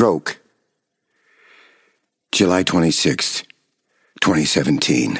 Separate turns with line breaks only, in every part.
Stroke. July 26th, 2017.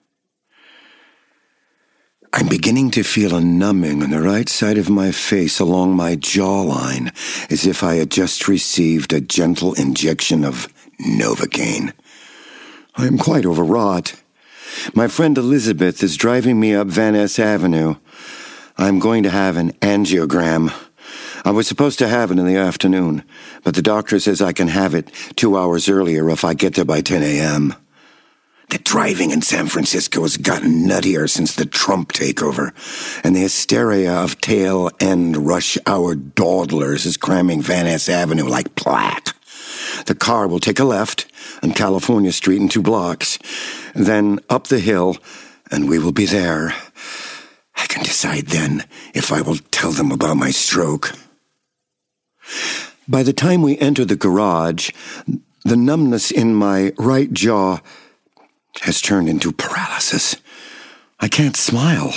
I'm beginning to feel a numbing on the right side of my face along my jawline, as if I had just received a gentle injection of Novocaine. I am quite overwrought. My friend Elizabeth is driving me up Van Ness Avenue. I'm going to have an angiogram. I was supposed to have it in the afternoon, but the doctor says I can have it 2 hours earlier if I get there by 10 a.m. The driving in San Francisco has gotten nuttier since the Trump takeover, and the hysteria of tail-end rush-hour dawdlers is cramming Van Ness Avenue like plaque. The car will take a left on California Street in 2 blocks, then up the hill, and we will be there. I can decide then if I will tell them about my stroke. By the time we enter the garage, the numbness in my right jaw has turned into paralysis. I can't smile.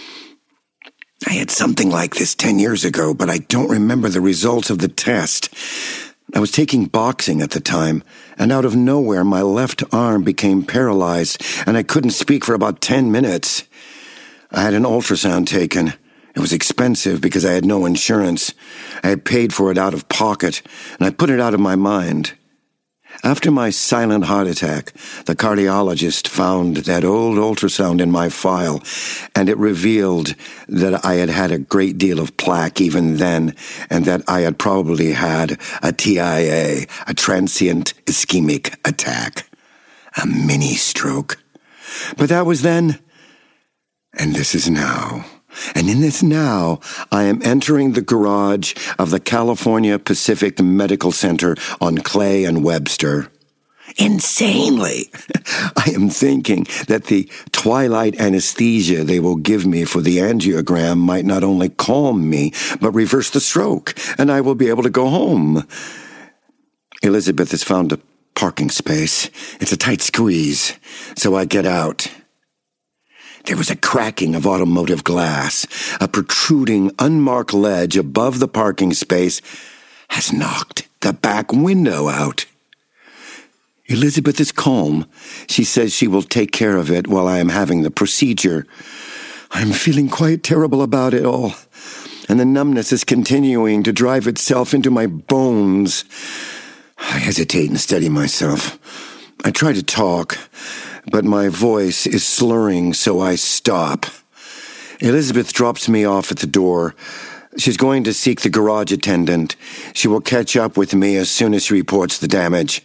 I had something like this 10 years ago, but I don't remember the results of the test. I was taking boxing at the time, and out of nowhere my left arm became paralyzed, and I couldn't speak for about 10 minutes. I had an ultrasound taken. It was expensive because I had no insurance. I had paid for it out of pocket, and I put it out of my mind. After my silent heart attack, the cardiologist found that old ultrasound in my file, and it revealed that I had had a great deal of plaque even then, and that I had probably had a TIA, a transient ischemic attack, a mini stroke. But that was then, and this is now. And in this now, I am entering the garage of the California Pacific Medical Center on Clay and Webster. Insanely, I am thinking that the twilight anesthesia they will give me for the angiogram might not only calm me, but reverse the stroke, and I will be able to go home. Elizabeth has found a parking space. It's a tight squeeze, so I get out. There was a cracking of automotive glass. A protruding, unmarked ledge above the parking space has knocked the back window out. Elizabeth is calm. She says she will take care of it while I am having the procedure. I'm feeling quite terrible about it all, and the numbness is continuing to drive itself into my bones. I hesitate and steady myself. I try to talk, but my voice is slurring, so I stop. Elizabeth drops me off at the door. She's going to seek the garage attendant. She will catch up with me as soon as she reports the damage.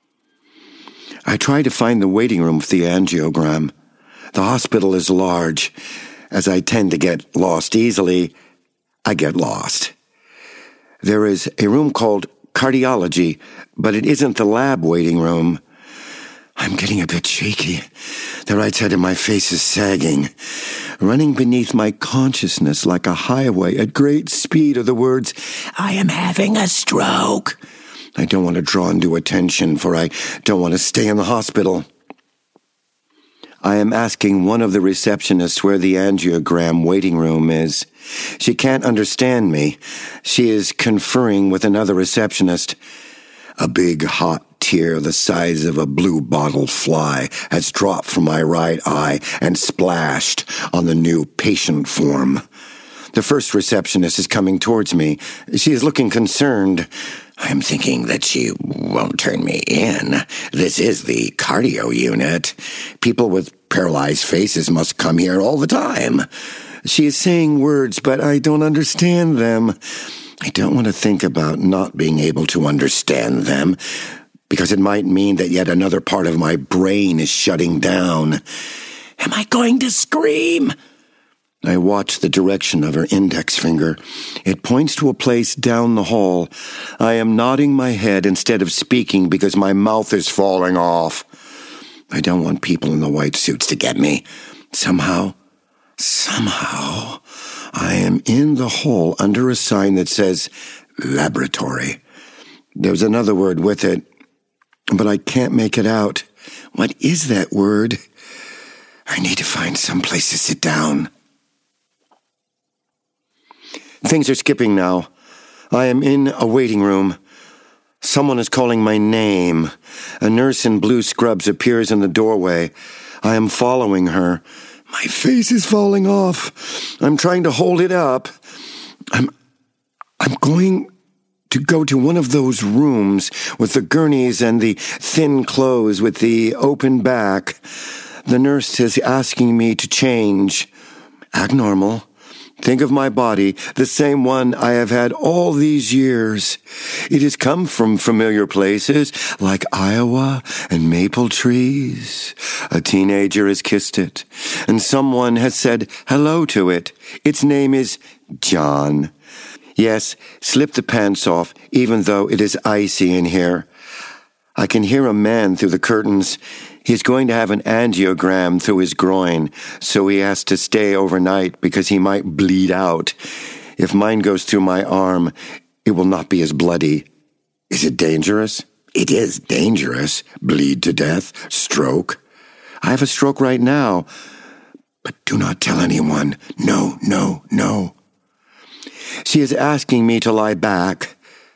I try to find the waiting room for the angiogram. The hospital is large. As I tend to get lost easily, I get lost. There is a room called cardiology, but it isn't the lab waiting room. I'm getting a bit shaky. The right side of my face is sagging. Running beneath my consciousness like a highway at great speed are the words, "I am having a stroke." I don't want to draw undue attention, for I don't want to stay in the hospital. I am asking one of the receptionists where the angiogram waiting room is. She can't understand me. She is conferring with another receptionist. A big, hot tear the size of a blue bottle fly has dropped from my right eye and splashed on the new patient form. The first receptionist is coming towards me. She is looking concerned. I am thinking that she won't turn me in. This is the cardio unit. People with paralyzed faces must come here all the time. She is saying words, but I don't understand them. I don't want to think about not being able to understand them, because it might mean that yet another part of my brain is shutting down. Am I going to scream? I watch the direction of her index finger. It points to a place down the hall. I am nodding my head instead of speaking because my mouth is falling off. I don't want people in the white suits to get me. Somehow, I am in the hall under a sign that says laboratory. There's another word with it, but I can't make it out. What is that word? I need to find some place to sit down. Things are skipping now. I am in a waiting room. Someone is calling my name. A nurse in blue scrubs appears in the doorway. I am following her. My face is falling off. I'm trying to hold it up. I'm going to go to one of those rooms with the gurneys and the thin clothes with the open back. The nurse is asking me to change. Act normal. Think of my body, the same one I have had all these years. It has come from familiar places like Iowa and maple trees. A teenager has kissed it, and someone has said hello to it. Its name is John. Yes, slip the pants off, even though it is icy in here. I can hear a man through the curtains. He's going to have an angiogram through his groin, so he has to stay overnight because he might bleed out. If mine goes through my arm, it will not be as bloody. Is it dangerous? It is dangerous. Bleed to death, stroke. I have a stroke right now. But do not tell anyone. No, no, no. She is asking me to lie back.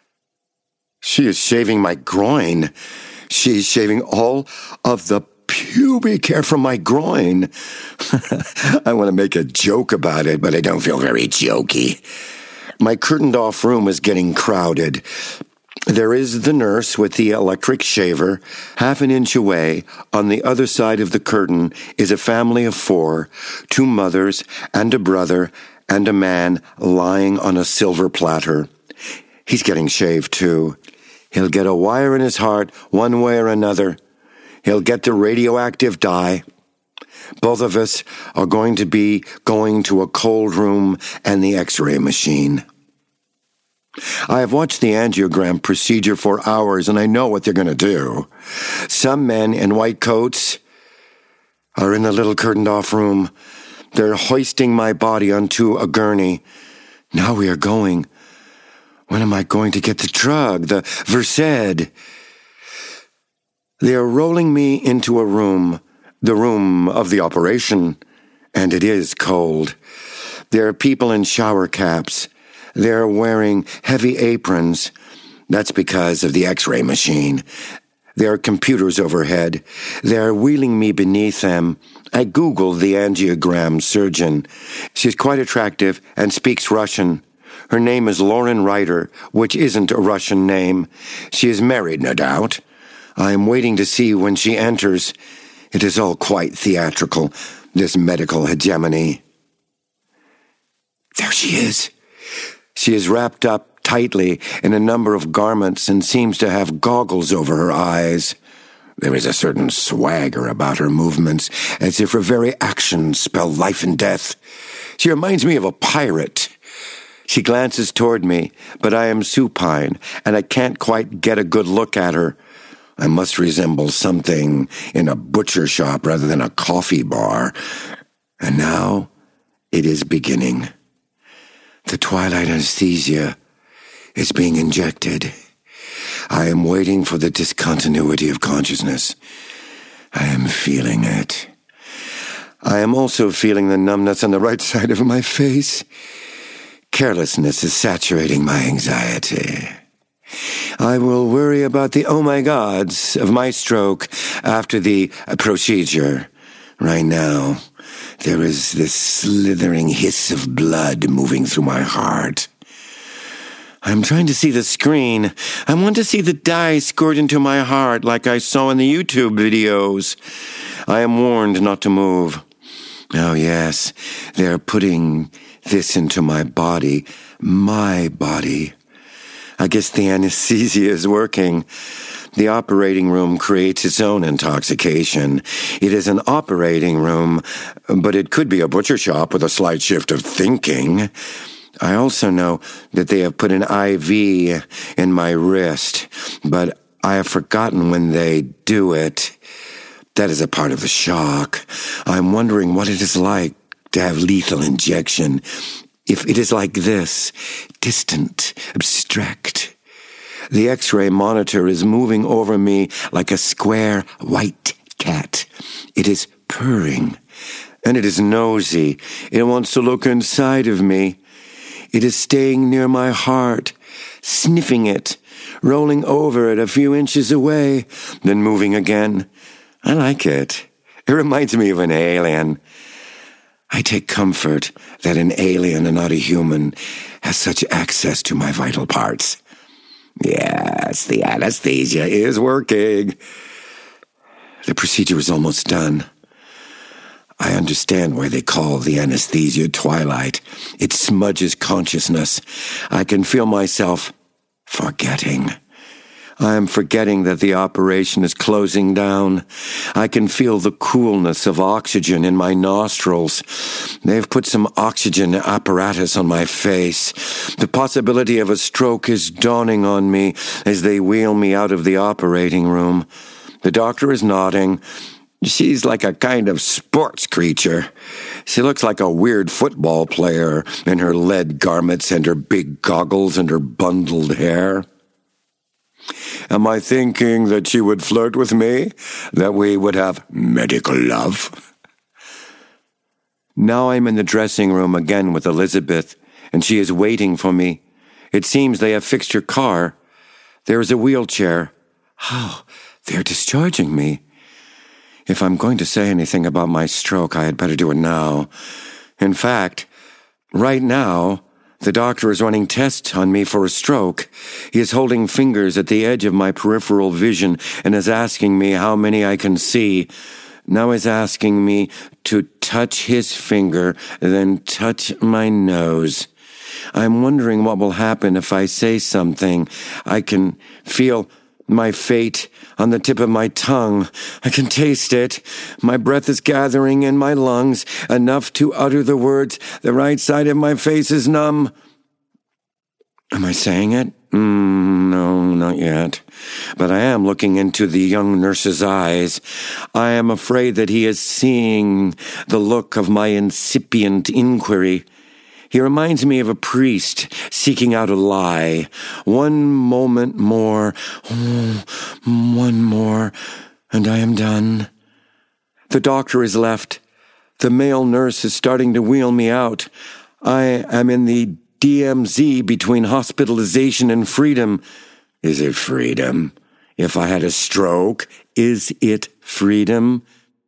She is shaving my groin. She's shaving all of the pubic hair from my groin. I want to make a joke about it, but I don't feel very jokey. My curtained-off room is getting crowded. There is the nurse with the electric shaver. Half an inch away, on the other side of the curtain, is a family of 4, 2 mothers and a brother and a man lying on a silver platter. He's getting shaved, too. He'll get a wire in his heart one way or another. He'll get the radioactive dye. Both of us are going to be going to a cold room and the X-ray machine. I have watched the angiogram procedure for hours, and I know what they're going to do. Some men in white coats are in the little curtained-off room. They're hoisting my body onto a gurney. Now we are going. When am I going to get the drug, the Versed? They are rolling me into a room, the room of the operation, and it is cold. There are people in shower caps. They're wearing heavy aprons. That's because of the X-ray machine. There are computers overhead. They're wheeling me beneath them. I Googled the angiogram surgeon. She's quite attractive and speaks Russian. Her name is Lauren Ryder, which isn't a Russian name. She is married, no doubt. I am waiting to see when she enters. It is all quite theatrical, this medical hegemony. There she is. She is wrapped up tightly in a number of garments and seems to have goggles over her eyes. There is a certain swagger about her movements, as if her very actions spell life and death. She reminds me of a pirate. She glances toward me, but I am supine, and I can't quite get a good look at her. I must resemble something in a butcher shop rather than a coffee bar. And now it is beginning. The twilight anesthesia is being injected. I am waiting for the discontinuity of consciousness. I am feeling it. I am also feeling the numbness on the right side of my face. Carelessness is saturating my anxiety. I will worry about the oh my gods of my stroke after the procedure. Right now, there is this slithering hiss of blood moving through my heart. I'm trying to see the screen. I want to see the dye squirt into my heart like I saw in the YouTube videos. I am warned not to move. Oh yes, they are putting this into my body. My body. I guess the anesthesia is working. The operating room creates its own intoxication. It is an operating room, but it could be a butcher shop with a slight shift of thinking. I also know that they have put an IV in my wrist, but I have forgotten when they do it. That is a part of the shock. I'm wondering what it is like to have lethal injection. If it is like this, distant, abstract. The X-ray monitor is moving over me like a square white cat. It is purring, and it is nosy. It wants to look inside of me. It is staying near my heart, sniffing it, rolling over at a few inches away, then moving again. I like it. It reminds me of an alien. I take comfort that an alien and not a human has such access to my vital parts. Yes, the anesthesia is working. The procedure is almost done. I understand why they call the anesthesia twilight. It smudges consciousness. I can feel myself forgetting. I am forgetting that the operation is closing down. I can feel the coolness of oxygen in my nostrils. They've put some oxygen apparatus on my face. The possibility of a stroke is dawning on me as they wheel me out of the operating room. The doctor is nodding. She's like a kind of sports creature. She looks like a weird football player in her lead garments and her big goggles and her bundled hair. Am I thinking that she would flirt with me? That we would have medical love? Now I'm in the dressing room again with Elizabeth, and she is waiting for me. It seems they have fixed her car. There is a wheelchair. Oh, they're discharging me. If I'm going to say anything about my stroke, I had better do it now. In fact, right now, the doctor is running tests on me for a stroke. He is holding fingers at the edge of my peripheral vision and is asking me how many I can see. Now he's asking me to touch his finger, then touch my nose. I'm wondering what will happen if I say something. I can feel my fate on the tip of my tongue. I can taste it. My breath is gathering in my lungs, enough to utter the words. The right side of my face is numb. Am I saying it? No, not yet. But I am looking into the young nurse's eyes. I am afraid that he is seeing the look of my incipient inquiry. He reminds me of a priest seeking out a lie. One moment more, one more, and I am done. The doctor is left. The male nurse is starting to wheel me out. I am in the DMZ between hospitalization and freedom. Is it freedom? If I had a stroke, is it freedom?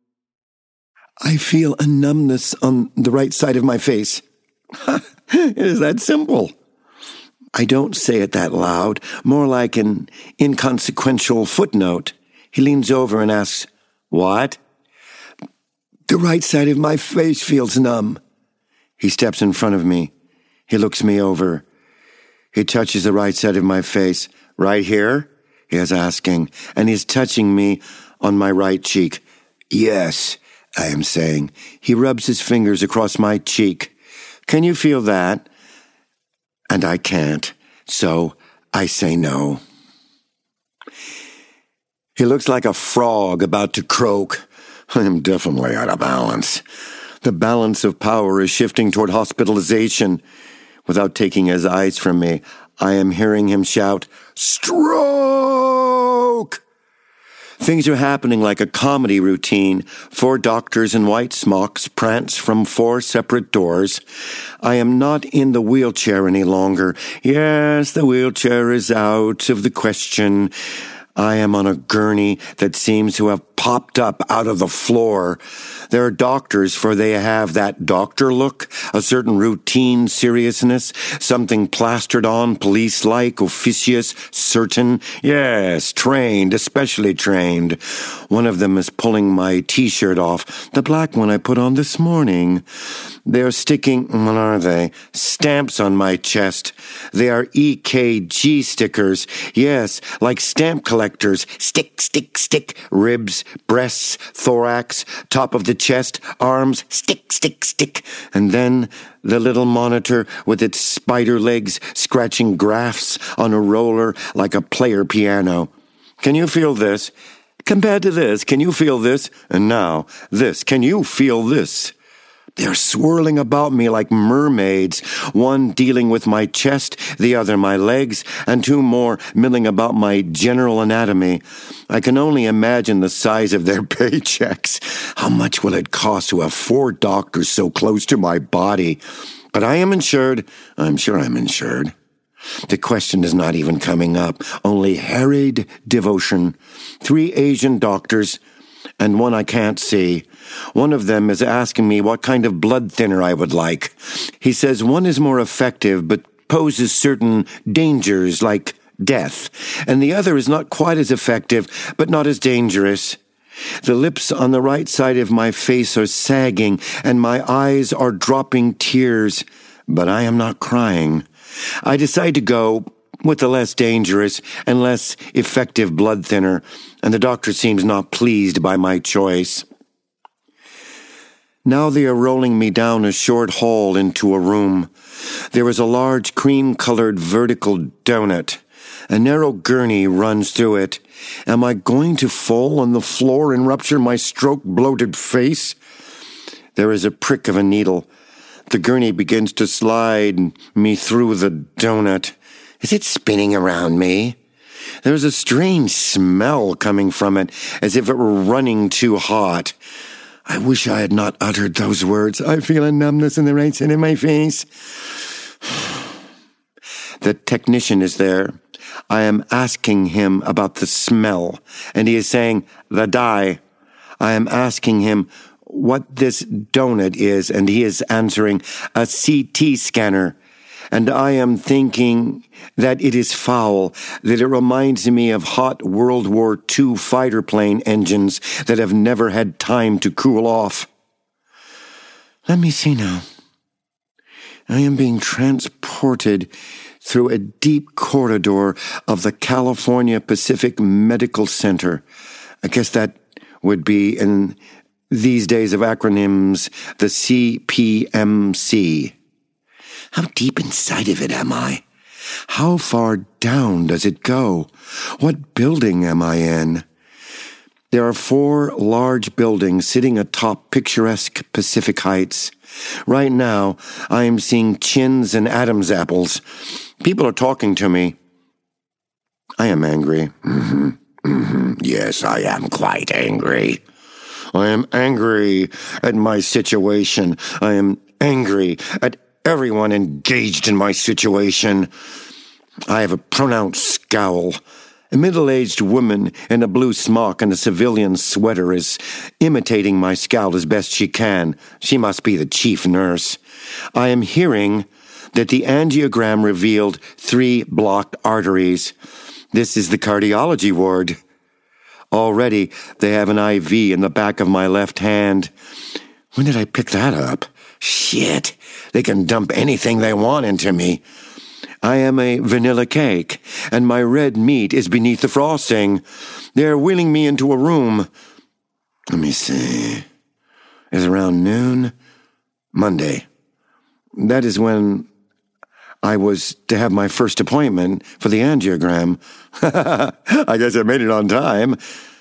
I feel a numbness on the right side of my face. It is that simple. I don't say it that loud, more like an inconsequential footnote. He leans over and asks, "What?" The right side of my face feels numb. He steps in front of me. He looks me over. He touches the right side of my face. "Right here?" he is asking, and he's touching me on my right cheek. "Yes," I am saying. He rubs his fingers across my cheek. "Can you feel that?" And I can't, so I say no. He looks like a frog about to croak. I am definitely out of balance. The balance of power is shifting toward hospitalization. Without taking his eyes from me, I am hearing him shout, "Stroke!" Things are happening like a comedy routine. 4 doctors in white smocks prance from 4 separate doors. I am not in the wheelchair any longer. Yes, the wheelchair is out of the question. I am on a gurney that seems to have popped up out of the floor. There are doctors, for they have that doctor look, a certain routine seriousness, something plastered on, police-like, officious, certain. Yes, trained, especially trained. One of them is pulling my T-shirt off, the black one I put on this morning. They are sticking, what are they? Stamps on my chest. They are EKG stickers. Yes, like stamp collectors. Stick, stick, stick. Ribs, breasts, thorax, top of the chest, arms, stick, stick, stick. And then the little monitor with its spider legs scratching graphs on a roller like a player piano. Can you feel this? Compared to this, can you feel this? And now, this. Can you feel this? They're swirling about me like mermaids, one dealing with my chest, the other my legs, and 2 more milling about my general anatomy. I can only imagine the size of their paychecks. How much will it cost to have 4 doctors so close to my body? But I am insured. I'm sure I'm insured. The question is not even coming up. Only harried devotion. 3 Asian doctors, and one I can't see. One of them is asking me what kind of blood thinner I would like. He says one is more effective, but poses certain dangers like death, and the other is not quite as effective, but not as dangerous. The lips on the right side of my face are sagging, and my eyes are dropping tears, but I am not crying. I decide to go with the less dangerous and less effective blood thinner, and the doctor seems not pleased by my choice. Now they are rolling me down a short hall into a room. There is a large cream-colored vertical donut. A narrow gurney runs through it. Am I going to fall on the floor and rupture my stroke-bloated face? There is a prick of a needle. The gurney begins to slide me through the donut. Is it spinning around me? There is a strange smell coming from it, as if it were running too hot. I wish I had not uttered those words. I feel a numbness in the right side of my face. The technician is there. I am asking him about the smell, and he is saying, the dye. I am asking him what this donut is, and he is answering, a CT scanner. And I am thinking that it is foul, that it reminds me of hot World War II fighter plane engines that have never had time to cool off. Let me see now. I am being transported through a deep corridor of the California Pacific Medical Center. I guess that would be, in these days of acronyms, the CPMC. How deep inside of it am I? How far down does it go? What building am I in? There are 4 large buildings sitting atop picturesque Pacific Heights. Right now, I am seeing chins and Adam's apples. People are talking to me. I am angry. Yes, I am quite angry. I am angry at my situation. I am angry at everyone engaged in my situation. I have a pronounced scowl. A middle-aged woman in a blue smock and a civilian sweater is imitating my scowl as best she can. She must be the chief nurse. I am hearing that the angiogram revealed 3 blocked arteries. This is the cardiology ward. Already, they have an IV in the back of my left hand. When did I pick that up? Shit, they can dump anything they want into me. I am a vanilla cake, and my red meat is beneath the frosting. They're wheeling me into a room. Let me see. Is it around noon? Monday. That is when I was to have my first appointment for the angiogram. I guess I made it on time.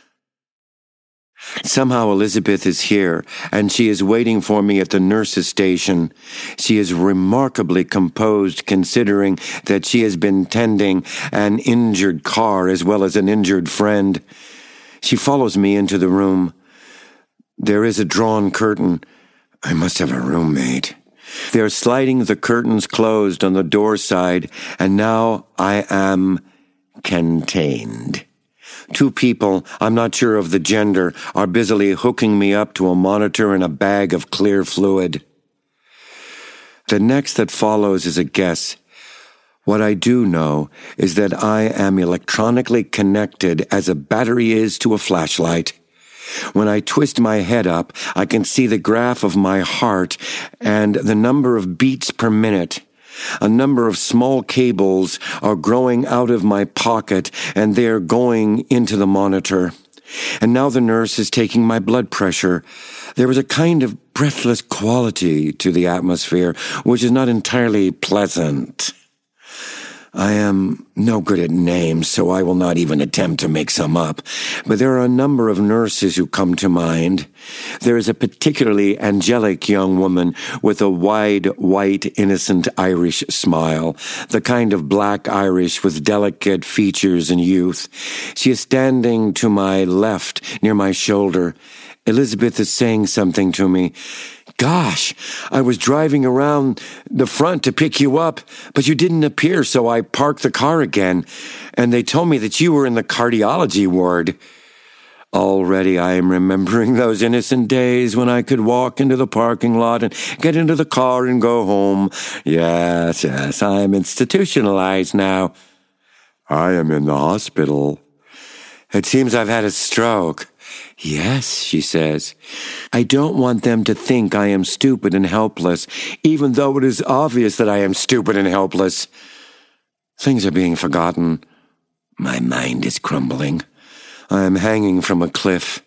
Somehow Elizabeth is here, and she is waiting for me at the nurse's station. She is remarkably composed, considering that she has been tending an injured car as well as an injured friend. She follows me into the room. There is a drawn curtain. I must have a roommate. They are sliding the curtains closed on the door side, and now I am contained. 2 people, I'm not sure of the gender, are busily hooking me up to a monitor and a bag of clear fluid. The next that follows is a guess. What I do know is that I am electronically connected as a battery is to a flashlight. When I twist my head up, I can see the graph of my heart and the number of beats per minute. A number of small cables are growing out of my pocket, and they are going into the monitor. And now the nurse is taking my blood pressure. There is a kind of breathless quality to the atmosphere, which is not entirely pleasant. I am no good at names, so I will not even attempt to make some up. But there are a number of nurses who come to mind. There is a particularly angelic young woman with a wide, white, innocent Irish smile, the kind of black Irish with delicate features and youth. She is standing to my left, near my shoulder. Elizabeth is saying something to me. Gosh, I was driving around the front to pick you up, but you didn't appear, so I parked the car again, and they told me that you were in the cardiology ward. Already I am remembering those innocent days when I could walk into the parking lot and get into the car and go home. Yes, I am institutionalized now. I am in the hospital. It seems I've had a stroke. Yes, she says. I don't want them to think I am stupid and helpless, even though it is obvious that I am stupid and helpless. Things are being forgotten. My mind is crumbling. I am hanging from a cliff.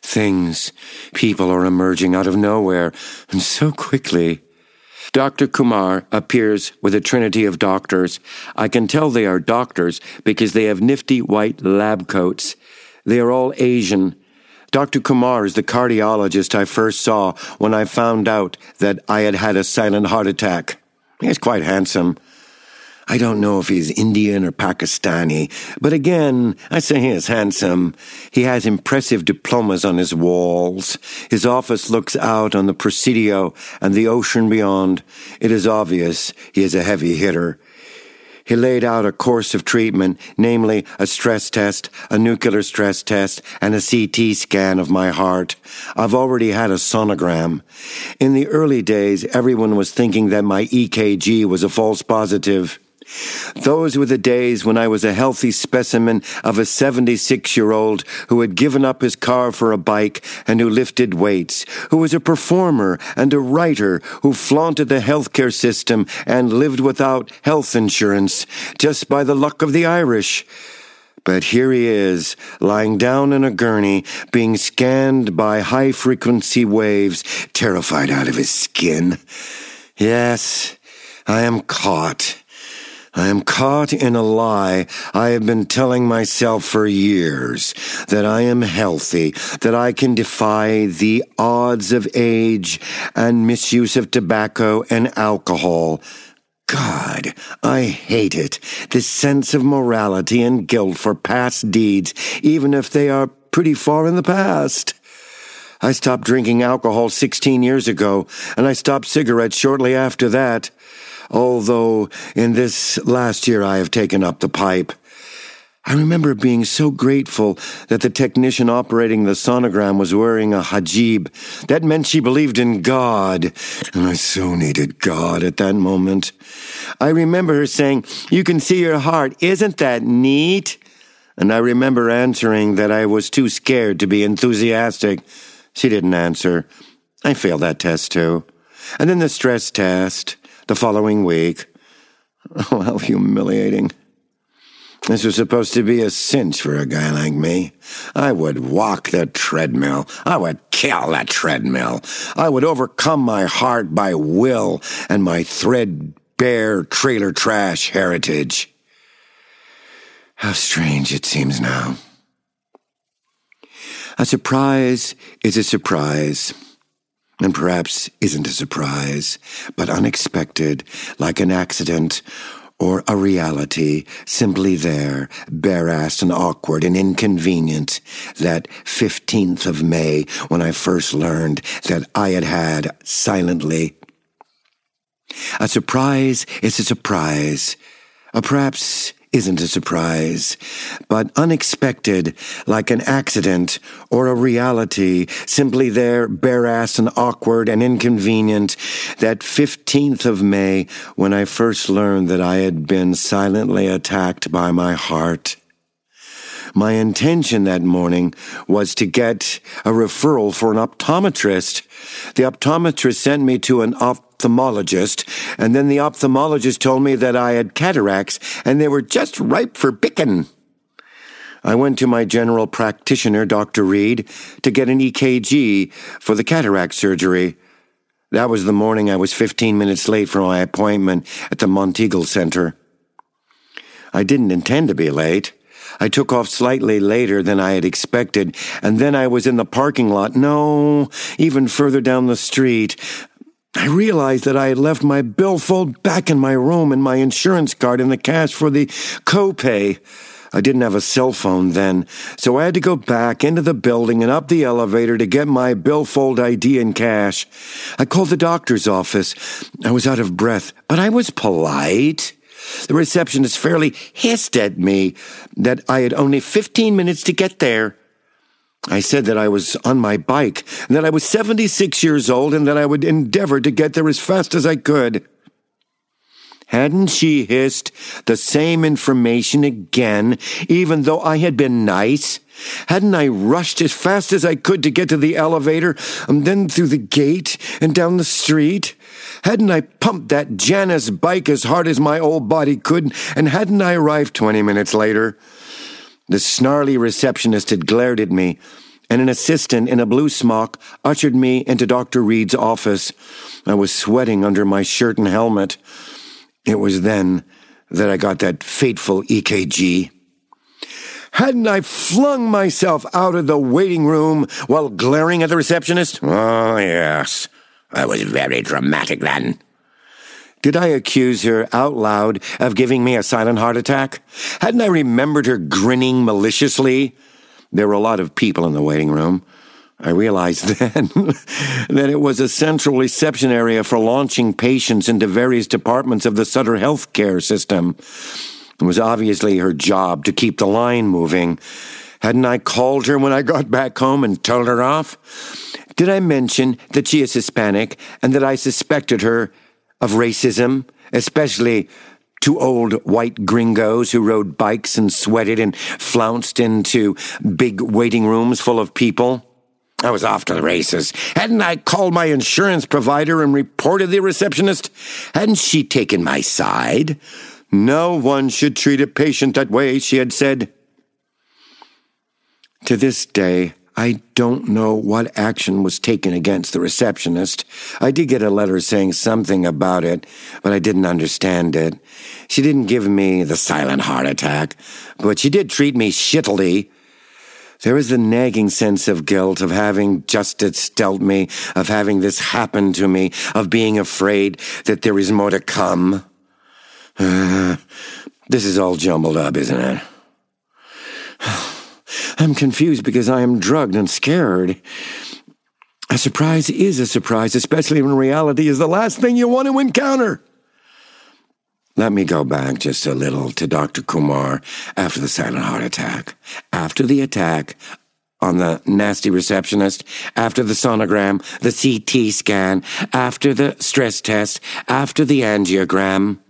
People are emerging out of nowhere, and so quickly. Dr. Kumar appears with a trinity of doctors. I can tell they are doctors because they have nifty white lab coats. They are all Asian. Dr. Kumar is the cardiologist I first saw when I found out that I had had a silent heart attack. He is quite handsome. I don't know if he's Indian or Pakistani, but again, I say he is handsome. He has impressive diplomas on his walls. His office looks out on the Presidio and the ocean beyond. It is obvious he is a heavy hitter. He laid out a course of treatment, namely a stress test, a nuclear stress test, and a CT scan of my heart. I've already had a sonogram. In the early days, everyone was thinking that my EKG was a false positive. Those were the days when I was a healthy specimen of a 76-year-old who had given up his car for a bike and who lifted weights, who was a performer and a writer who flaunted the healthcare system and lived without health insurance, just by the luck of the Irish. But here he is, lying down in a gurney, being scanned by high-frequency waves, terrified out of his skin. Yes, I am caught. I am caught in a lie I have been telling myself for years, that I am healthy, that I can defy the odds of age and misuse of tobacco and alcohol. God, I hate it, this sense of morality and guilt for past deeds, even if they are pretty far in the past. I stopped drinking alcohol 16 years ago, and I stopped cigarettes shortly after that. Although in this last year I have taken up the pipe. I remember being so grateful that the technician operating the sonogram was wearing a hijab. That meant she believed in God, and I so needed God at that moment. I remember her saying, "You can see your heart, isn't that neat?" And I remember answering that I was too scared to be enthusiastic. She didn't answer. I failed that test too. And then the stress test. The following week. Oh, how humiliating. This was supposed to be a cinch for a guy like me. I would walk the treadmill. I would kill that treadmill. I would overcome my heart by will and my threadbare trailer trash heritage. How strange it seems now. A surprise is a surprise. And perhaps isn't a surprise, but unexpected, like an accident or a reality, simply there, bare-assed and awkward and inconvenient, that 15th of May, when I first learned that I had had silently. A surprise is a surprise. Perhaps isn't a surprise, but unexpected, like an accident or a reality, simply there, bare-assed and awkward and inconvenient, that 15th of May, when I first learned that I had been silently attacked by my heart. My intention that morning was to get a referral for an optometrist. The optometrist sent me to an ophthalmologist, and then the ophthalmologist told me that I had cataracts, and they were just ripe for picking. I went to my general practitioner, Dr. Reed, to get an EKG for the cataract surgery. That was the morning I was 15 minutes late for my appointment at the Monteagle Center. I didn't intend to be late. I took off slightly later than I had expected, and then I was in the parking lot. No, even further down the street. I realized that I had left my billfold back in my room and my insurance card and the cash for the copay. I didn't have a cell phone then, so I had to go back into the building and up the elevator to get my billfold ID and cash. I called the doctor's office. I was out of breath, but I was polite. The receptionist fairly hissed at me that I had only 15 minutes to get there. I said that I was on my bike, and that I was 76 years old, and that I would endeavor to get there as fast as I could. Hadn't she hissed the same information again, even though I had been nice? Hadn't I rushed as fast as I could to get to the elevator, and then through the gate and down the street? Hadn't I pumped that Janus bike as hard as my old body could, and hadn't I arrived 20 minutes later? The snarly receptionist had glared at me, and an assistant in a blue smock ushered me into Dr. Reed's office. I was sweating under my shirt and helmet. It was then that I got that fateful EKG. Hadn't I flung myself out of the waiting room while glaring at the receptionist? Oh, yes. I was very dramatic then. Did I accuse her out loud of giving me a silent heart attack? Hadn't I remembered her grinning maliciously? There were a lot of people in the waiting room. I realized then that it was a central reception area for launching patients into various departments of the Sutter healthcare system. It was obviously her job to keep the line moving. Hadn't I called her when I got back home and told her off? Did I mention that she is Hispanic and that I suspected her of racism, especially to old white gringos who rode bikes and sweated and flounced into big waiting rooms full of people? I was off to the races. Hadn't I called my insurance provider and reported the receptionist? Hadn't she taken my side? No one should treat a patient that way, she had said. To this day, I don't know what action was taken against the receptionist. I did get a letter saying something about it, but I didn't understand it. She didn't give me the silent heart attack, but she did treat me shittily. There was the nagging sense of guilt, of having justice dealt me, of having this happen to me, of being afraid that there is more to come. This is all jumbled up, isn't it? I'm confused because I am drugged and scared. A surprise is a surprise, especially when reality is the last thing you want to encounter. Let me go back just a little to Dr. Kumar after the silent heart attack. After the attack on the nasty receptionist, after the sonogram, the CT scan, after the stress test, after the angiogram.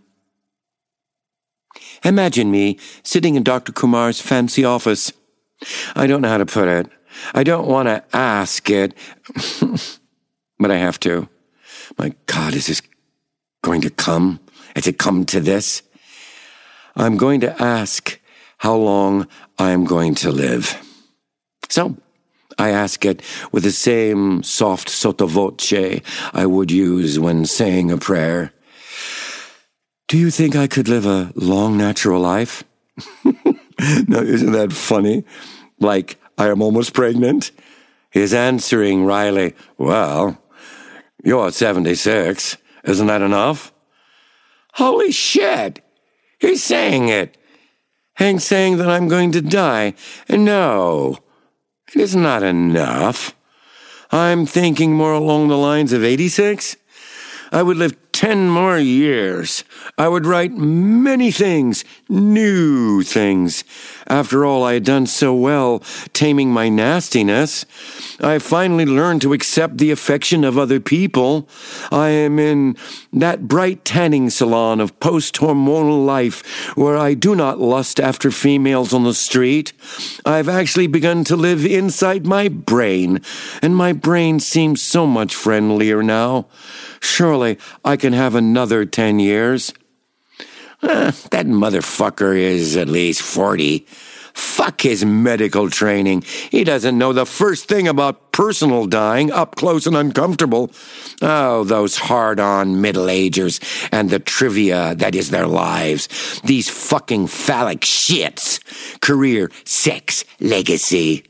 Imagine me sitting in Dr. Kumar's fancy office. I don't know how to put it. I don't want to ask it, but I have to. My God, is this going to come? Has it come to this? I'm going to ask how long I am going to live. So, I ask it with the same soft sotto voce I would use when saying a prayer. Do you think I could live a long natural life? Now, isn't that funny? Like, I am almost pregnant? He's answering Riley, well, you're 76. Isn't that enough? Holy shit! He's saying it. Hank's saying that I'm going to die. No, it is not enough. I'm thinking more along the lines of 86. I would live 10 more years. I would write many things, new things. After all, I had done so well taming my nastiness. I finally learned to accept the affection of other people. I am in that bright tanning salon of post-hormonal life where I do not lust after females on the street. I've actually begun to live inside my brain, and my brain seems so much friendlier now. Surely I can have another 10 years. That motherfucker is at least 40. Fuck his medical training. He doesn't know the first thing about personal dying, up close and uncomfortable. Oh, those hard-on middle-agers and the trivia that is their lives. These fucking phallic shits. Career, sex, legacy.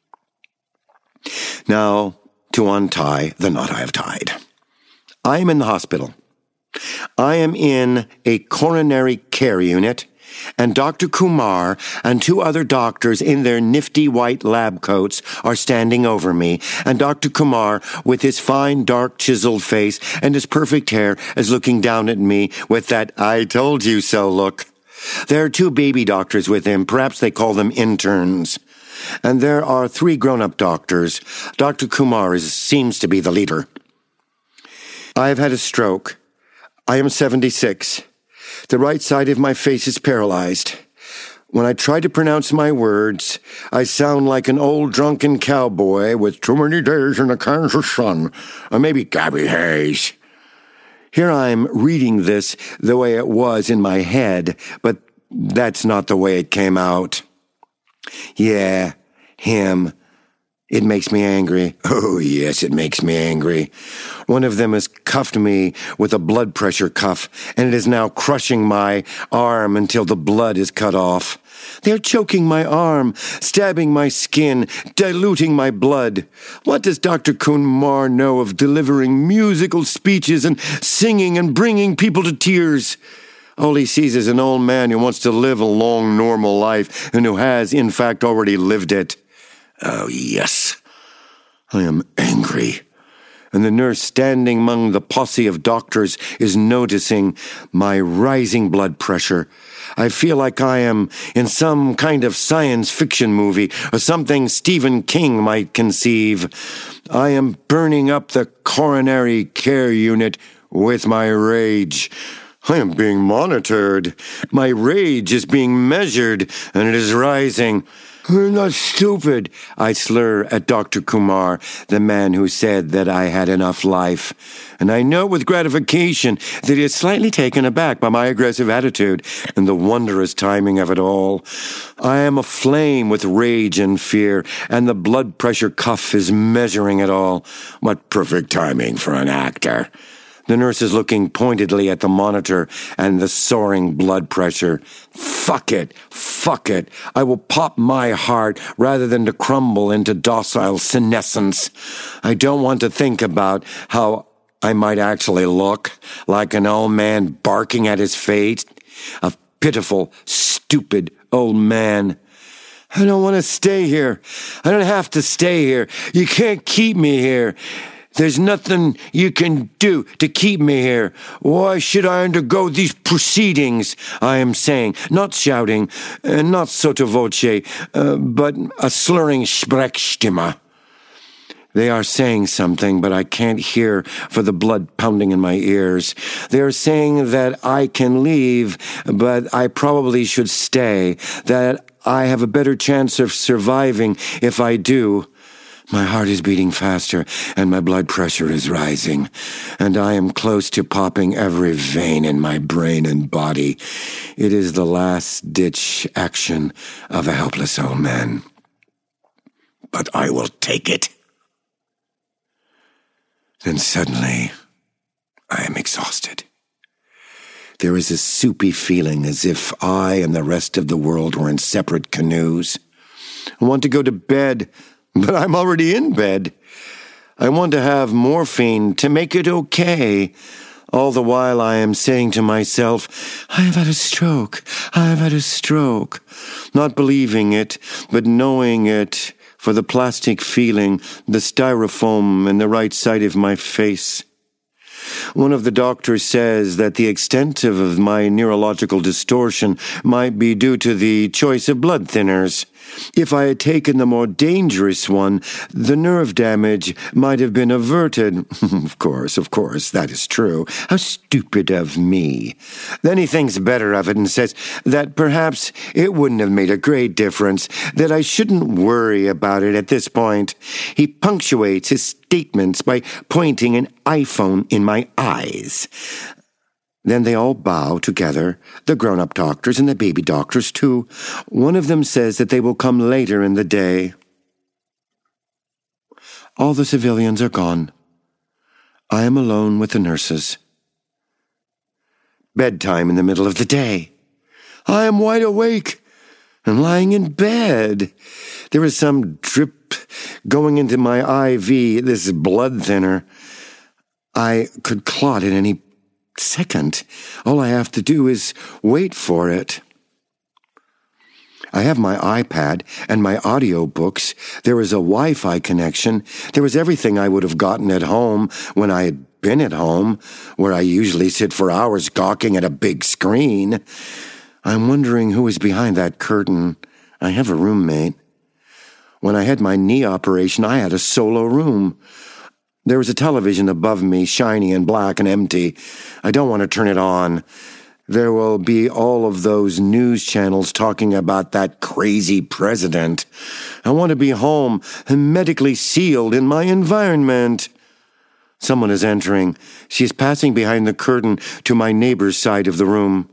Now, to untie the knot I have tied. I am in the hospital. I am in a coronary care unit and Dr. Kumar and two other doctors in their nifty white lab coats are standing over me, and Dr. Kumar, with his fine, dark, chiseled face and his perfect hair, is looking down at me with that "I told you so" look. There are two baby doctors with him, perhaps they call them interns. And there are three grown-up doctors. Dr. Kumar seems to be the leader. I have had a stroke. I am 76. The right side of my face is paralyzed. When I try to pronounce my words, I sound like an old drunken cowboy with too many days in the Kansas sun, or maybe Gabby Hayes. Here I'm reading this the way it was in my head, but that's not the way it came out. Yeah, him. It makes me angry. Oh, yes, it makes me angry. One of them has cuffed me with a blood pressure cuff, and it is now crushing my arm until the blood is cut off. They are choking my arm, stabbing my skin, diluting my blood. What does Dr. Kumar know of delivering musical speeches and singing and bringing people to tears? All he sees is an old man who wants to live a long, normal life and who has, in fact, already lived it. Oh, yes, I am angry. And the nurse standing among the posse of doctors is noticing my rising blood pressure. I feel like I am in some kind of science fiction movie or something Stephen King might conceive. I am burning up the coronary care unit with my rage. I am being monitored. My rage is being measured, and it is rising. You're not stupid, I slur at Dr. Kumar, the man who said that I had enough life. And I know with gratification that he is slightly taken aback by my aggressive attitude and the wondrous timing of it all. I am aflame with rage and fear, and the blood pressure cuff is measuring it all. What perfect timing for an actor. The nurse is looking pointedly at the monitor and the soaring blood pressure. Fuck it. I will pop my heart rather than to crumble into docile senescence. I don't want to think about how I might actually look, like an old man barking at his fate. A pitiful, stupid old man. I don't want to stay here. I don't have to stay here. You can't keep me here. There's nothing you can do to keep me here. Why should I undergo these proceedings? I am saying, not shouting, not sotto voce, but a slurring Sprechstimme. They are saying something, but I can't hear for the blood pounding in my ears. They are saying that I can leave, but I probably should stay, that I have a better chance of surviving if I do. My heart is beating faster, and my blood pressure is rising, and I am close to popping every vein in my brain and body. It is the last-ditch action of a helpless old man. But I will take it. Then suddenly, I am exhausted. There is a soupy feeling as if I and the rest of the world were in separate canoes. I want to go to bed, but I'm already in bed. I want to have morphine to make it okay. All the while I am saying to myself, I have had a stroke. Not believing it, but knowing it for the plastic feeling, the styrofoam in the right side of my face. One of the doctors says that the extent of my neurological distortion might be due to the choice of blood thinners. If I had taken the more dangerous one, the nerve damage might have been averted. Of course, that is true. How stupid of me. Then he thinks better of it and says that perhaps it wouldn't have made a great difference, that I shouldn't worry about it at this point. He punctuates his statements by pointing an iPhone in my eyes. Then they all bow together, the grown-up doctors and the baby doctors, too. One of them says that they will come later in the day. All the civilians are gone. I am alone with the nurses. Bedtime in the middle of the day. I am wide awake and lying in bed. There is some drip going into my IV, this blood thinner. I could clot at any second. All I have to do is wait for it. I have my iPad and my audiobooks. There is a Wi-Fi connection. There was everything I would have gotten at home when I had been at home, where I usually sit for hours gawking at a big screen. I'm wondering who is behind that curtain. I have a roommate. When I had my knee operation, I had a solo room. There was a television above me, shiny and black and empty. I don't want to turn it on. There will be all of those news channels talking about that crazy president. I want to be home, hermetically sealed in my environment. Someone is entering. She is passing behind the curtain to my neighbor's side of the room.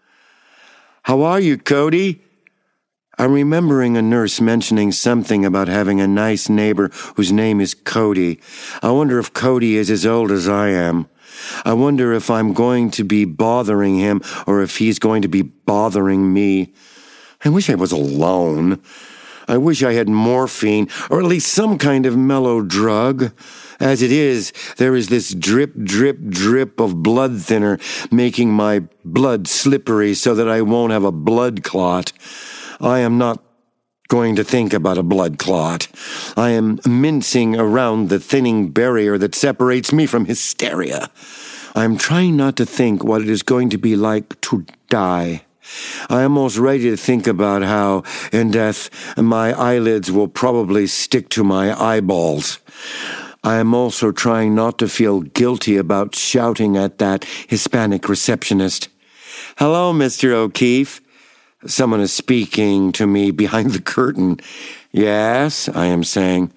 "How are you, Cody?" I'm remembering a nurse mentioning something about having a nice neighbor whose name is Cody. I wonder if Cody is as old as I am. I wonder if I'm going to be bothering him or if he's going to be bothering me. I wish I was alone. I wish I had morphine or at least some kind of mellow drug. As it is, there is this drip, drip, drip of blood thinner making my blood slippery so that I won't have a blood clot. I am not going to think about a blood clot. I am mincing around the thinning barrier that separates me from hysteria. I am trying not to think what it is going to be like to die. I am almost ready to think about how, in death, my eyelids will probably stick to my eyeballs. I am also trying not to feel guilty about shouting at that Hispanic receptionist. "Hello, Mr. O'Keefe." Someone is speaking to me behind the curtain. "Yes," I am saying.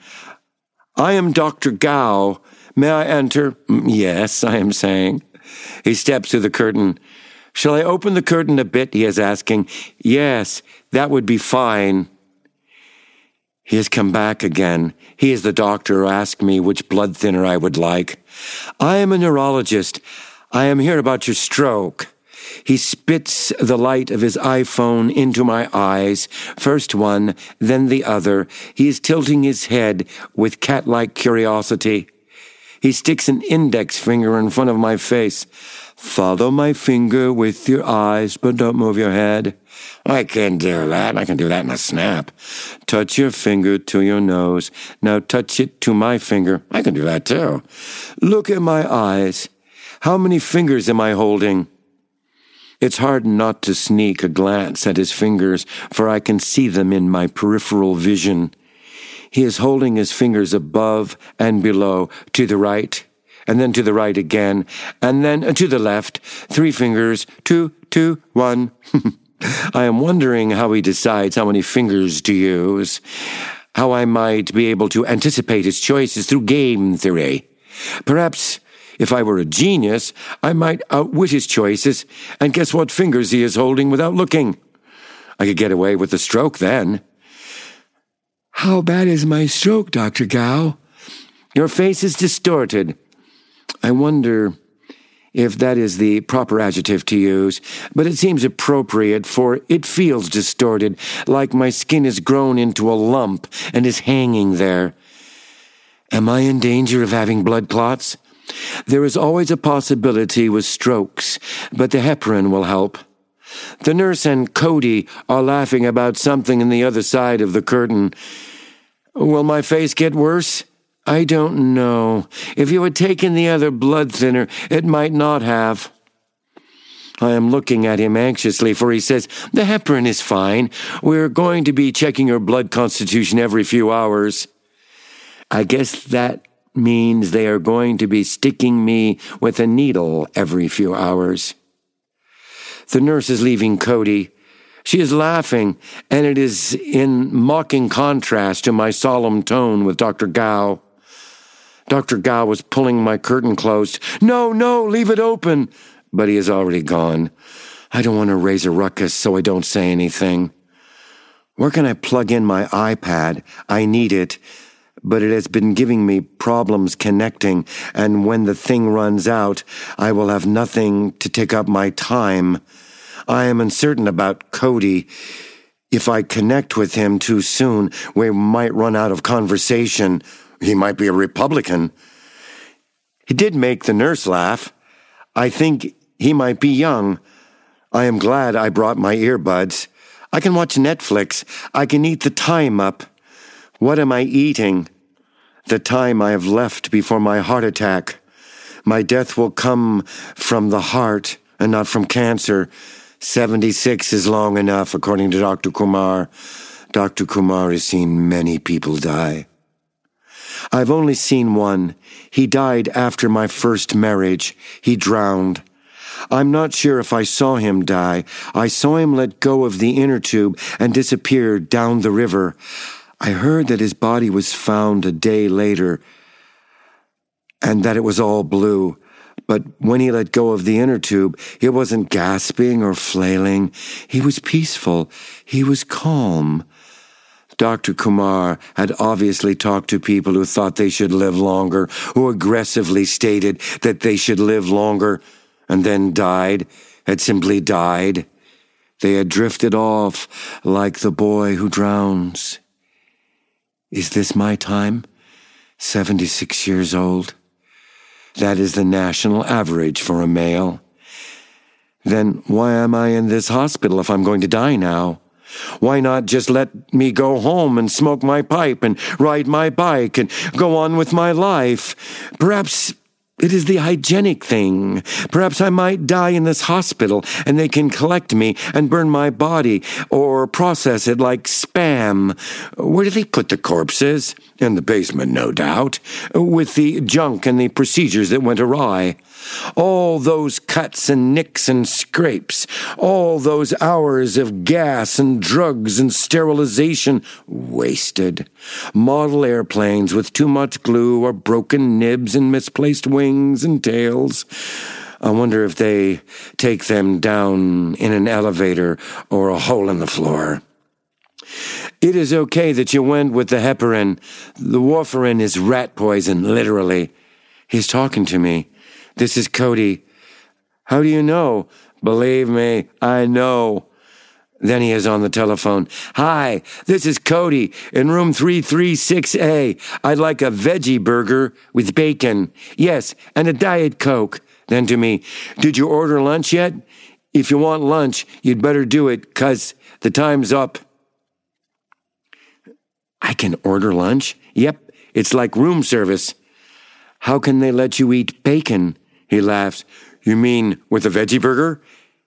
"I am Dr. Gao. May I enter?" "Yes," I am saying. He steps through the curtain. "Shall I open the curtain a bit?" he is asking. "Yes, that would be fine." He has come back again. He is the doctor who asked me which blood thinner I would like. "I am a neurologist. I am here about your stroke." He spits the light of his iPhone into my eyes, first one, then the other. He is tilting his head with cat-like curiosity. He sticks an index finger in front of my face. "Follow my finger with your eyes, but don't move your head." "I can do that. I can do that in a snap." "Touch your finger to your nose. Now touch it to my finger." "I can do that too." "Look at my eyes. How many fingers am I holding?" It's hard not to sneak a glance at his fingers, for I can see them in my peripheral vision. He is holding his fingers above and below, to the right, and then to the right again, and then to the left. 3 fingers, 2, 2, 1. I am wondering how he decides how many fingers to use, how I might be able to anticipate his choices through game theory. Perhaps, if I were a genius, I might outwit his choices and guess what fingers he is holding without looking. I could get away with the stroke then. "How bad is my stroke, Dr. Gao?" "Your face is distorted." I wonder if that is the proper adjective to use, but it seems appropriate, for it feels distorted, like my skin is grown into a lump and is hanging there. Am I in danger of having blood clots? There is always a possibility with strokes, but the heparin will help. The nurse and Cody are laughing about something on the other side of the curtain. Will my face get worse? I don't know. If you had taken the other blood thinner, it might not have. I am looking at him anxiously, for he says, "The heparin is fine. We're going to be checking your blood constitution every few hours." I guess that means they are going to be sticking me with a needle every few hours. The nurse is leaving Cody. She is laughing, and it is in mocking contrast to my solemn tone with Dr. Gao. Dr. Gao was pulling my curtain closed. "No, no, leave it open." But he is already gone. I don't want to raise a ruckus, so I don't say anything. Where can I plug in my iPad? I need it, but it has been giving me problems connecting, and when the thing runs out, I will have nothing to take up my time. I am uncertain about Cody. If I connect with him too soon, we might run out of conversation. He might be a Republican. He did make the nurse laugh. I think he might be young. I am glad I brought my earbuds. I can watch Netflix. I can eat the time up. What am I eating? The time I have left before my heart attack. My death will come from the heart and not from cancer. 76 is long enough, according to Dr. Kumar. Dr. Kumar has seen many people die. I've only seen one. He died after my first marriage. He drowned. I'm not sure if I saw him die. I saw him let go of the inner tube and disappear down the river. I heard that his body was found a day later and that it was all blue. But when he let go of the inner tube, he wasn't gasping or flailing. He was peaceful. He was calm. Dr. Kumar had obviously talked to people who thought they should live longer, who aggressively stated that they should live longer, and then died, had simply died. They had drifted off like the boy who drowns. Is this my time? 76 years old. That is the national average for a male. Then why am I in this hospital if I'm going to die now? Why not just let me go home and smoke my pipe and ride my bike and go on with my life? Perhaps it is the hygienic thing. Perhaps I might die in this hospital and they can collect me and burn my body or process it like spam. Where do they put the corpses? In the basement, no doubt, with the junk and the procedures that went awry. All those cuts and nicks and scrapes, all those hours of gas and drugs and sterilization wasted. Model airplanes with too much glue or broken nibs and misplaced wings and tails. I wonder if they take them down in an elevator or a hole in the floor. It is okay that you went with the heparin. The warfarin is rat poison, literally. He's talking to me. This is Cody. How do you know? Believe me, I know. Then he is on the telephone. Hi, this is Cody in room 336A. I'd like a veggie burger with bacon. Yes, and a Diet Coke. Then to me, did you order lunch yet? If you want lunch, you'd better do it, 'cause the time's up. I can order lunch? Yep, it's like room service. How can they let you eat bacon? He laughs. You mean with a veggie burger?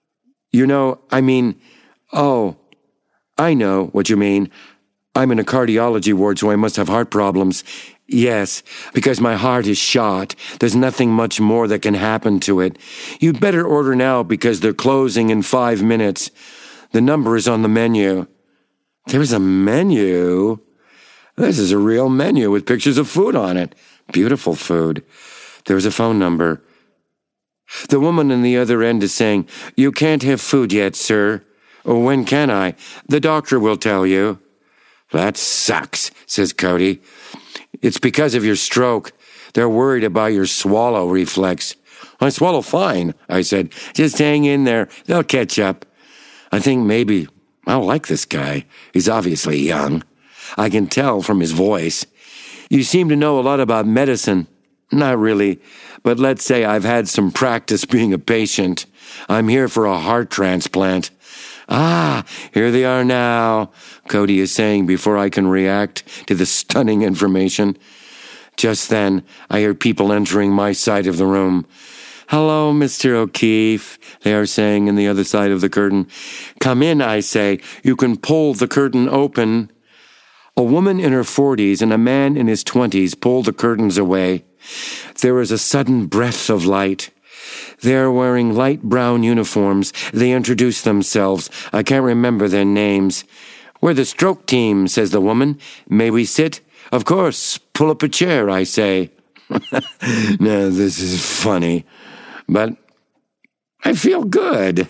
Oh, I know what you mean. I'm in a cardiology ward, so I must have heart problems. Yes, because my heart is shot. There's nothing much more that can happen to it. You'd better order now because they're closing in 5 minutes. The number is on the menu. There's a menu? This is a real menu with pictures of food on it. Beautiful food. There's a phone number. The woman on the other end is saying, You can't have food yet, sir. When can I? The doctor will tell you. That sucks, says Cody. It's because of your stroke. They're worried about your swallow reflex. I swallow fine, I said. Just hang in there. They'll catch up. I think maybe I'll like this guy. He's obviously young. I can tell from his voice. You seem to know a lot about medicine. Not really, but let's say I've had some practice being a patient. I'm here for a heart transplant. Ah, here they are now, Cody is saying before I can react to the stunning information. Just then, I hear people entering my side of the room. Hello, Mr. O'Keefe, they are saying in the other side of the curtain. Come in, I say. You can pull the curtain open. A woman in her 40s and a man in his 20s pull the curtains away. There is a sudden breath of light. They are wearing light brown uniforms. They introduce themselves. I can't remember their names. We're the stroke team, says the woman. May we sit? Of course. Pull up a chair, I say. No, this is funny. But I feel good.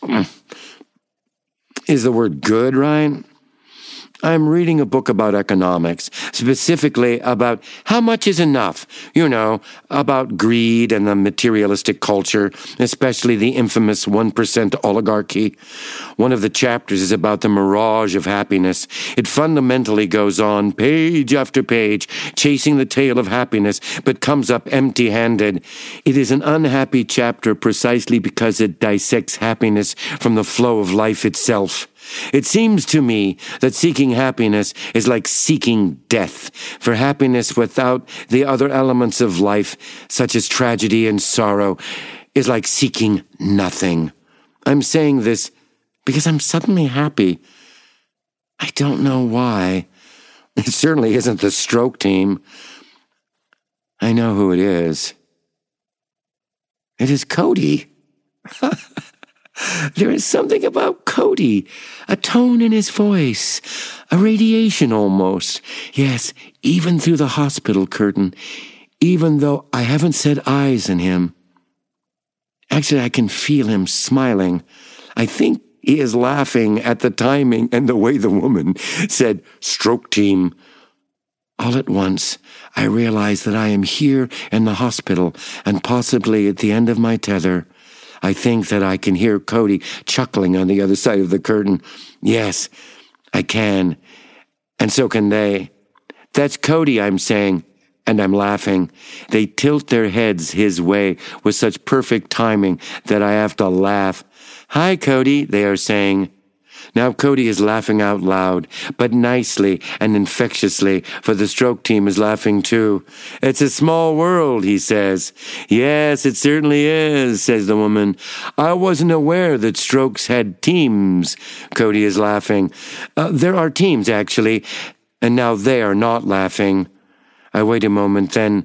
Is the word good right? I'm reading a book about economics, specifically about how much is enough, about greed and the materialistic culture, especially the infamous 1% oligarchy. One of the chapters is about the mirage of happiness. It fundamentally goes on, page after page, chasing the tail of happiness, but comes up empty-handed. It is an unhappy chapter precisely because it dissects happiness from the flow of life itself. It seems to me that seeking happiness is like seeking death, for happiness without the other elements of life, such as tragedy and sorrow, is like seeking nothing. I'm saying this because I'm suddenly happy. I don't know why. It certainly isn't the stroke team. I know who it is. It is Cody. There is something about Cody, a tone in his voice, a radiation almost. Yes, even through the hospital curtain, even though I haven't set eyes on him. Actually, I can feel him smiling. I think he is laughing at the timing and the way the woman said, "Stroke team." All at once, I realize that I am here in the hospital and possibly at the end of my tether. I think that I can hear Cody chuckling on the other side of the curtain. Yes, I can. And so can they. That's Cody, I'm saying, and I'm laughing. They tilt their heads his way with such perfect timing that I have to laugh. "Hi, Cody," they are saying. Now Cody is laughing out loud, but nicely and infectiously, for the stroke team is laughing too. "It's a small world," he says. "Yes, it certainly is," says the woman. "I wasn't aware that strokes had teams." Cody is laughing. There are teams, actually, and now they are not laughing. I wait a moment, then,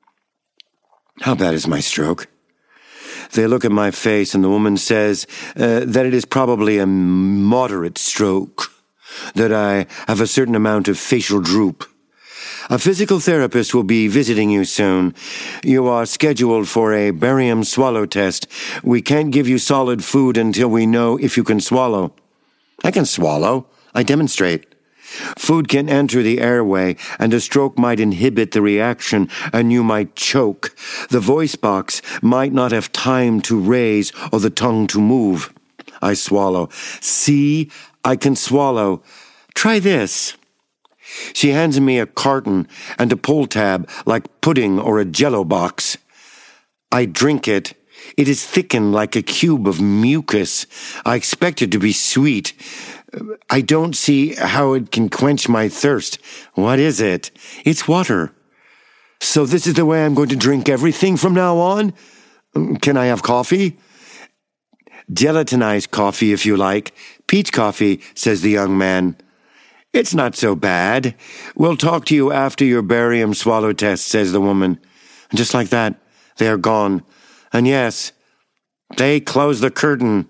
"How bad is my stroke?" They look at my face, and the woman says that it is probably a moderate stroke, that I have a certain amount of facial droop. "A physical therapist will be visiting you soon. You are scheduled for a barium swallow test. We can't give you solid food until we know if you can swallow." "I can swallow. I demonstrate." "Food can enter the airway, and a stroke might inhibit the reaction, and you might choke. The voice box might not have time to raise or the tongue to move." I swallow. "See, I can swallow. Try this." She hands me a carton and a pull tab like pudding or a Jell-O box. I drink it. It is thickened like a cube of mucus. I expect it to be sweet. I don't see how it can quench my thirst. What is it? It's water. So this is the way I'm going to drink everything from now on? Can I have coffee? "Gelatinized coffee, if you like. Peach coffee," says the young man. "It's not so bad. We'll talk to you after your barium swallow test," says the woman. And just like that, they are gone. And yes, they close the curtain.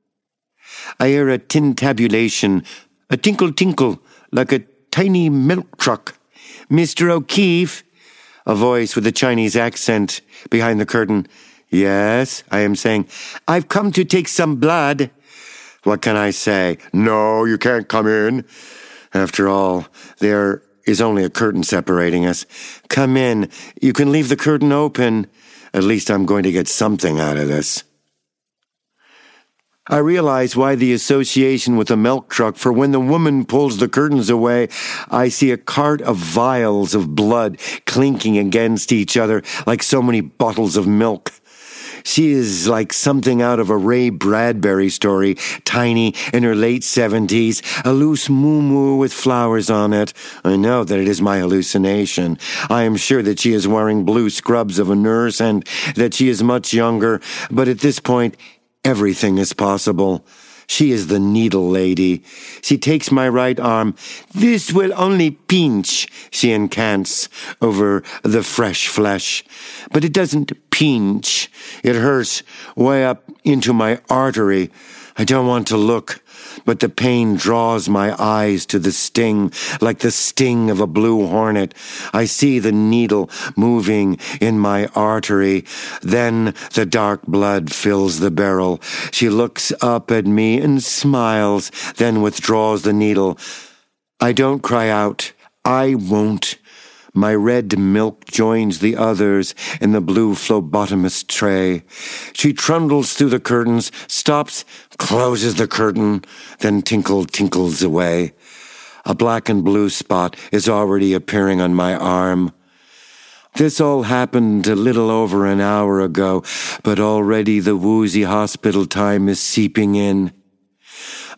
I hear a tintabulation, a tinkle-tinkle, like a tiny milk truck. "Mr. O'Keefe," a voice with a Chinese accent behind the curtain. "Yes," I am saying. "I've come to take some blood." What can I say? "No, you can't come in." After all, there is only a curtain separating us. "Come in. You can leave the curtain open. At least I'm going to get something out of this." I realize why the association with a milk truck, for when the woman pulls the curtains away, I see a cart of vials of blood clinking against each other like so many bottles of milk. She is like something out of a Ray Bradbury story, tiny, in her late 70s, a loose moo-moo with flowers on it. I know that it is my hallucination. I am sure that she is wearing blue scrubs of a nurse and that she is much younger, but at this point, everything is possible. She is the needle lady. She takes my right arm. "This will only pinch," she incants over the fresh flesh. But it doesn't pinch. It hurts way up into my artery. I don't want to look, but the pain draws my eyes to the sting, like the sting of a blue hornet. I see the needle moving in my artery. Then the dark blood fills the barrel. She looks up at me and smiles, then withdraws the needle. I don't cry out. I won't. My red milk joins the others in the blue phlebotomist tray. She trundles through the curtains, stops, closes the curtain, then tinkles away. A black and blue spot is already appearing on my arm. This all happened a little over an hour ago, but already the woozy hospital time is seeping in.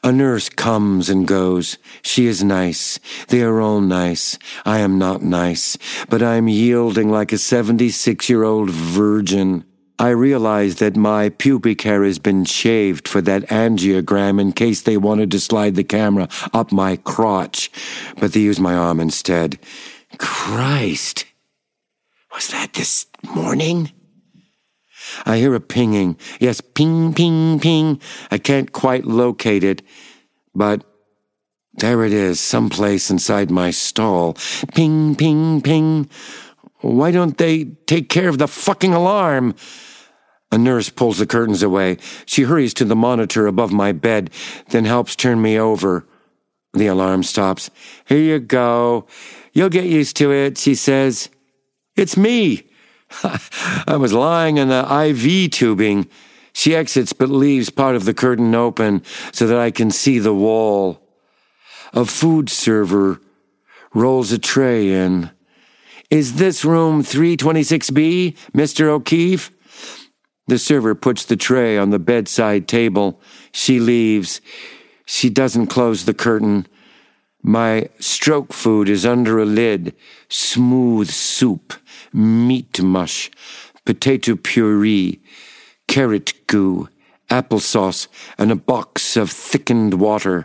A nurse comes and goes. She is nice. They are all nice. I am not nice, but I am yielding like a 76-year-old virgin. I realize that my pubic hair has been shaved for that angiogram in case they wanted to slide the camera up my crotch, but they used my arm instead. Christ! Was that this morning? I hear a pinging. Yes, ping, ping, ping. I can't quite locate it, but there it is, someplace inside my stall. Ping, ping, ping. Why don't they take care of the fucking alarm? A nurse pulls the curtains away. She hurries to the monitor above my bed, then helps turn me over. The alarm stops. Here you go. You'll get used to it, she says. It's me. I was lying in the IV tubing. She exits but leaves part of the curtain open so that I can see the wall. A food server rolls a tray in. Is this room 326B, Mr. O'Keefe? The server puts the tray on the bedside table. She leaves. She doesn't close the curtain. My stroke food is under a lid. Smooth soup, meat mush, potato puree, carrot goo, applesauce, and a box of thickened water.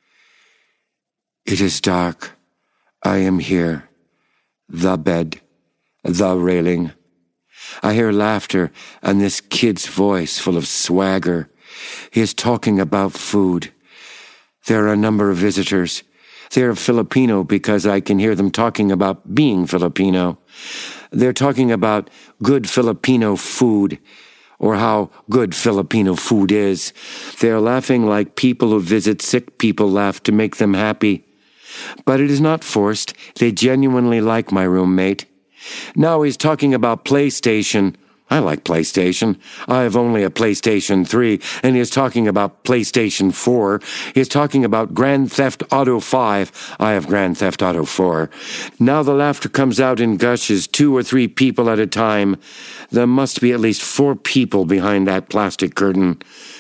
It is dark. I am here. The bed. The railing. I hear laughter and this kid's voice full of swagger. He is talking about food. There are a number of visitors. They are Filipino because I can hear them talking about being Filipino. They're talking about good Filipino food, or how good Filipino food is. They are laughing like people who visit sick people laugh to make them happy. But it is not forced. They genuinely like my roommate. Now he's talking about PlayStation. I like PlayStation. I have only a PlayStation 3, and he is talking about PlayStation 4. He is talking about Grand Theft Auto 5. I have Grand Theft Auto 4. Now the laughter comes out in gushes, 2 or 3 people at a time. There must be at least 4 people behind that plastic curtain.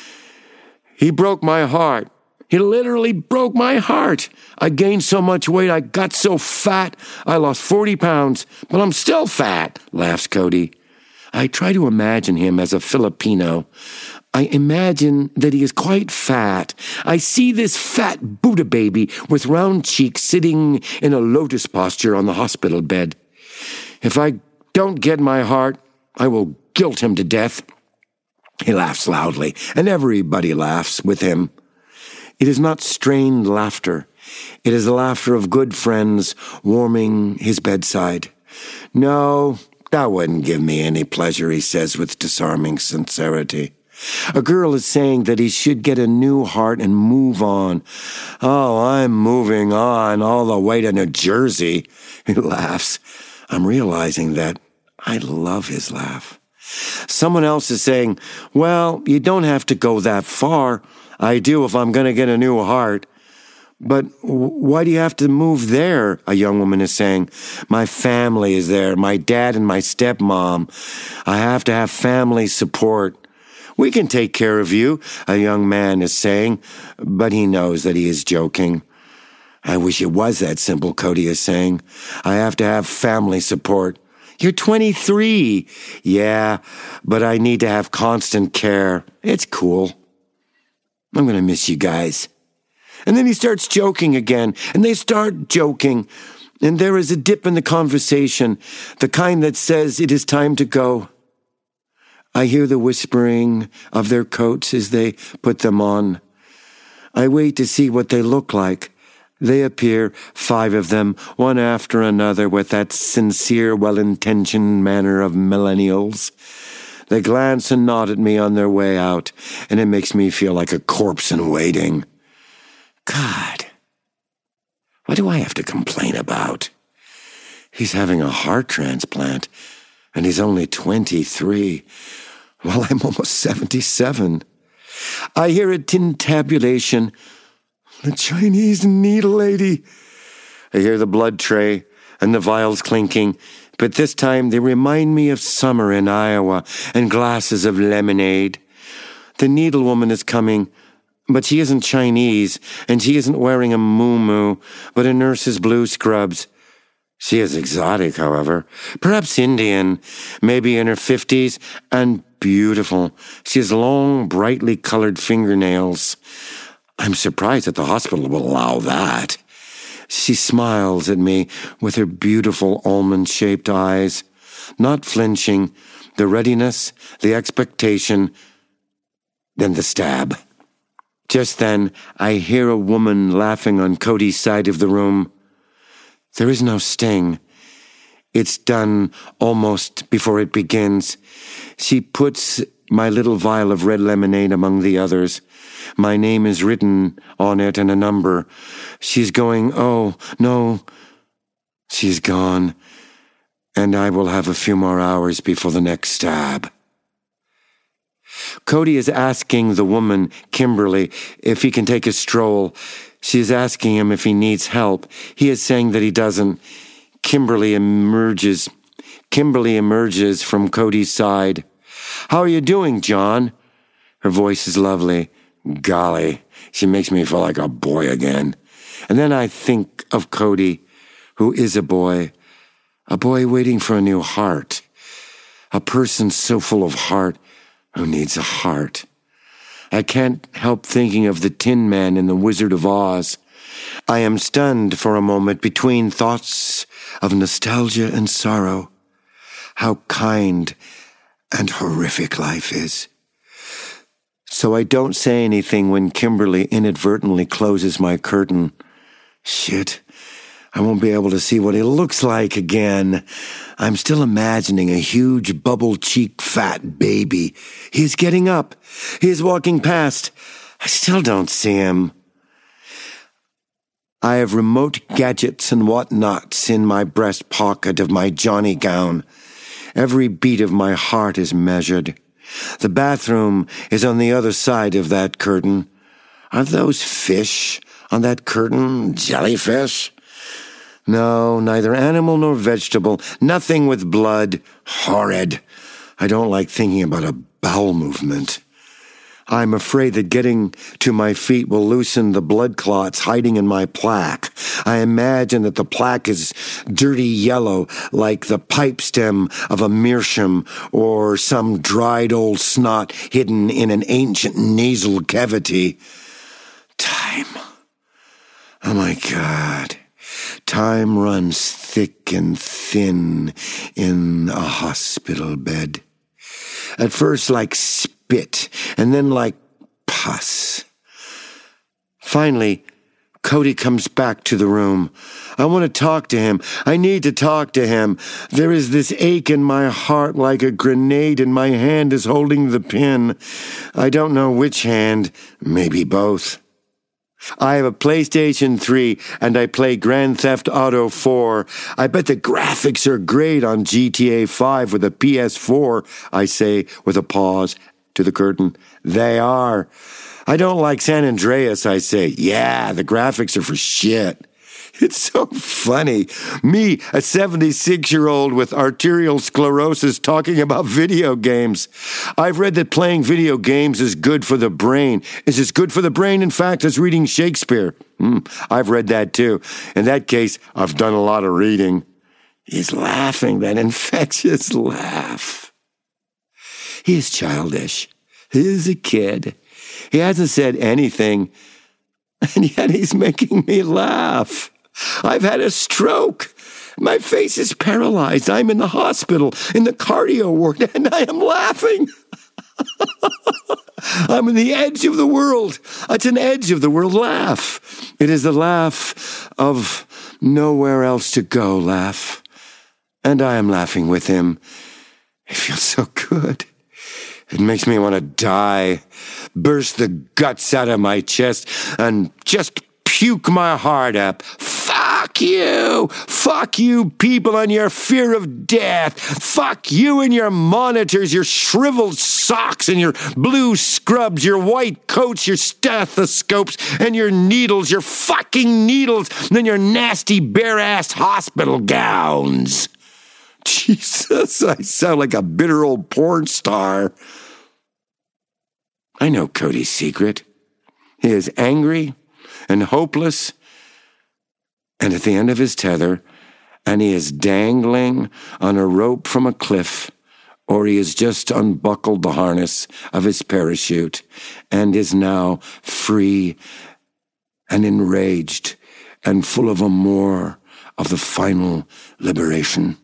He broke my heart. He literally broke my heart. I gained so much weight, I got so fat. I lost 40 pounds, but I'm still fat, laughs Cody. I try to imagine him as a Filipino. I imagine that he is quite fat. I see this fat Buddha baby with round cheeks sitting in a lotus posture on the hospital bed. If I don't get my heart, I will guilt him to death. He laughs loudly, and everybody laughs with him. It is not strained laughter. It is the laughter of good friends warming his bedside. No, that wouldn't give me any pleasure, he says with disarming sincerity. A girl is saying that he should get a new heart and move on. Oh, I'm moving on all the way to New Jersey. He laughs. I'm realizing that I love his laugh. Someone else is saying, well, you don't have to go that far. I do if I'm going to get a new heart. But why do you have to move there? A young woman is saying. My family is there, my dad and my stepmom. I have to have family support. We can take care of you, a young man is saying, but he knows that he is joking. I wish it was that simple, Cody is saying. I have to have family support. You're 23. Yeah, but I need to have constant care. It's cool. I'm going to miss you guys. And then he starts joking again, and they start joking, and there is a dip in the conversation, the kind that says it is time to go. I hear the whispering of their coats as they put them on. I wait to see what they look like. They appear, 5 of them, one after another, with that sincere, well-intentioned manner of millennials. They glance and nod at me on their way out, and it makes me feel like a corpse in waiting. God, what do I have to complain about? He's having a heart transplant, and he's only 23, while I'm almost 77. I hear a tintabulation. The Chinese needle lady. I hear the blood tray and the vials clinking, but this time they remind me of summer in Iowa and glasses of lemonade. The needle woman is coming. But she isn't Chinese, and she isn't wearing a muumuu, but a nurse's blue scrubs. She is exotic, however, perhaps Indian, maybe in her 50s, and beautiful. She has long, brightly colored fingernails. I'm surprised that the hospital will allow that. She smiles at me with her beautiful almond-shaped eyes, not flinching, the readiness, the expectation, then the stab. Just then, I hear a woman laughing on Cody's side of the room. There is no sting. It's done almost before it begins. She puts my little vial of red lemonade among the others. My name is written on it and a number. She's going, oh, no. She's gone, and I will have a few more hours before the next stab. Cody is asking the woman, Kimberly, if he can take a stroll. She is asking him if he needs help. He is saying that he doesn't. Kimberly emerges from Cody's side. How are you doing, John? Her voice is lovely. Golly, she makes me feel like a boy again. And then I think of Cody, who is a boy waiting for a new heart, a person so full of heart who needs a heart. I can't help thinking of the Tin Man in The Wizard of Oz. I am stunned for a moment between thoughts of nostalgia and sorrow. How kind and horrific life is. So I don't say anything when Kimberly inadvertently closes my curtain. Shit, I won't be able to see what he looks like again. I'm still imagining a huge bubble-cheeked fat baby. He's getting up. He is walking past. I still don't see him. I have remote gadgets and whatnots in my breast pocket of my Johnny gown. Every beat of my heart is measured. The bathroom is on the other side of that curtain. Are those fish on that curtain jellyfish? No, neither animal nor vegetable. Nothing with blood. Horrid. I don't like thinking about a bowel movement. I'm afraid that getting to my feet will loosen the blood clots hiding in my plaque. I imagine that the plaque is dirty yellow, like the pipe stem of a meerschaum, or some dried old snot hidden in an ancient nasal cavity. Time. Oh my God. Time runs thick and thin in a hospital bed. At first like spit, and then like pus. Finally, Cody comes back to the room. I want to talk to him. I need to talk to him. There is this ache in my heart like a grenade, and my hand is holding the pin. I don't know which hand, maybe both. I have a PlayStation 3, and I play Grand Theft Auto 4. I bet the graphics are great on GTA 5 with a PS4, I say with a pause to the curtain. They are. I don't like San Andreas, I say. Yeah, the graphics are for shit. It's so funny. Me, a 76-year-old with arterial sclerosis, talking about video games. I've read that playing video games is good for the brain. Is as good for the brain, in fact, as reading Shakespeare? I've read that too. In that case, I've done a lot of reading. He's laughing, that infectious laugh. He is childish. He is a kid. He hasn't said anything, and yet he's making me laugh. I've had a stroke. My face is paralyzed. I'm in the hospital, in the cardio ward, and I am laughing. I'm on the edge of the world. It's an edge of the world laugh. It is the laugh of nowhere else to go laugh. And I am laughing with him. It feels so good. It makes me want to die, burst the guts out of my chest, and just puke my heart up. Fuck you! Fuck you people and your fear of death! Fuck you and your monitors, your shriveled socks and your blue scrubs, your white coats, your stethoscopes and your needles, your fucking needles, and then your nasty bare-assed hospital gowns. Jesus, I sound like a bitter old porn star. I know Cody's secret. He is angry and hopeless and at the end of his tether, and he is dangling on a rope from a cliff, or he has just unbuckled the harness of his parachute and is now free and enraged and full of a more of the final liberation.